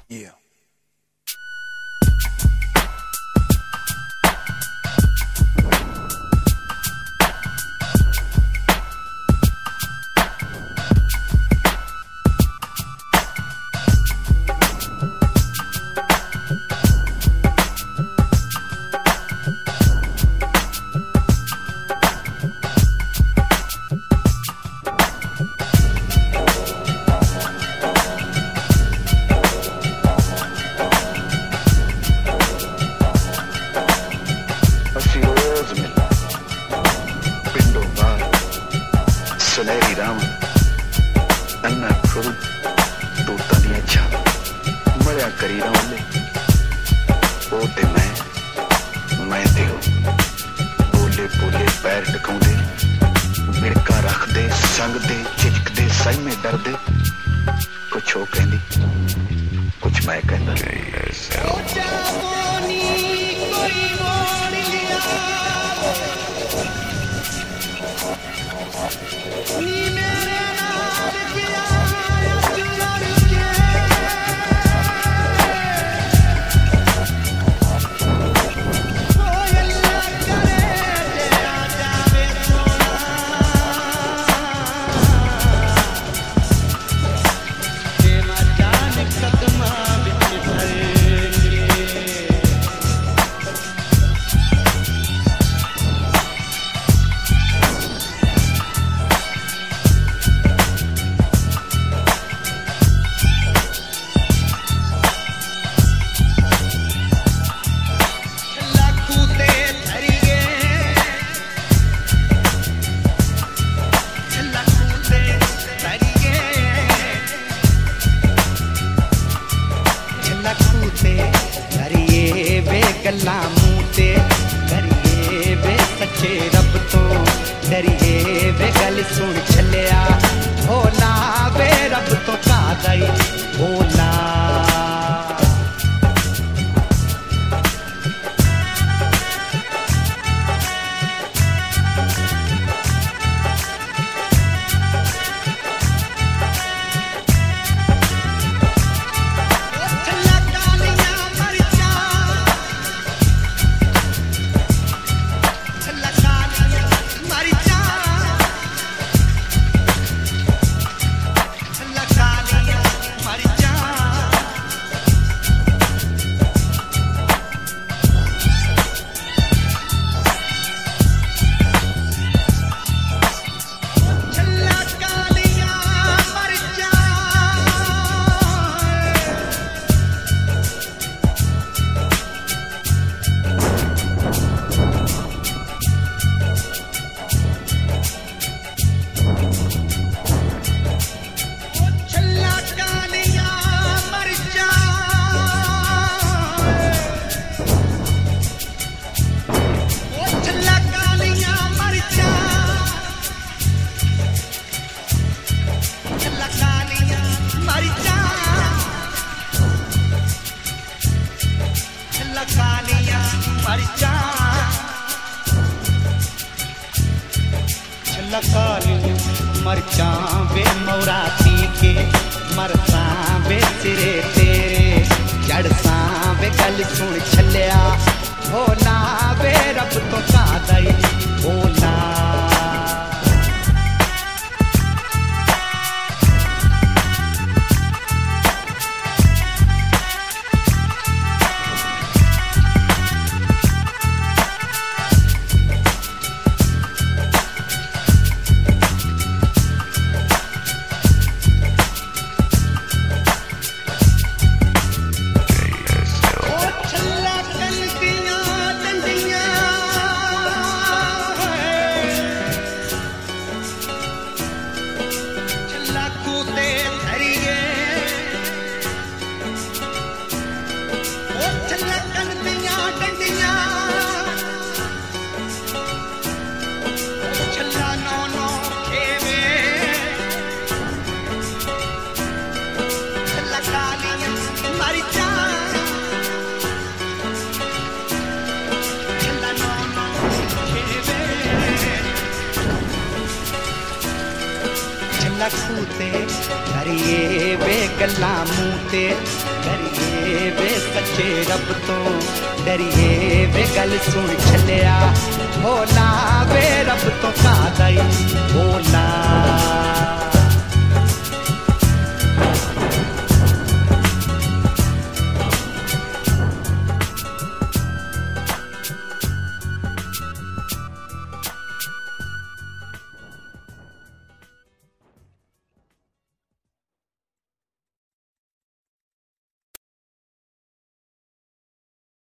Yeah. सुनहरी राम अन्ना खुद तूता दिया छाव मरिया करी रौले ओ ते मैं ते हो बोले बोले पैर टकाउंदे मिड़का रख दे संग दे झिझक दे सही में डर दे कुछ हो कहंदी कुछ मैं कहंदा गल्ला मुंह ते करिए वे सच्चे रब तो डरिए वे गल सुन छलिया भोला वे रब तो का गई भोला मरचा वे मौराती के मरसा वे सिरे तेरे जड़सा वे गल सुन छलिया भोला वे रब तो का दई भोला लखू ते करिए वे गल्लां मूंह ते करिए वे सच्चे रब तो डरिए वे गल सुन छलिया भोला वे रब तो कादा ही भोला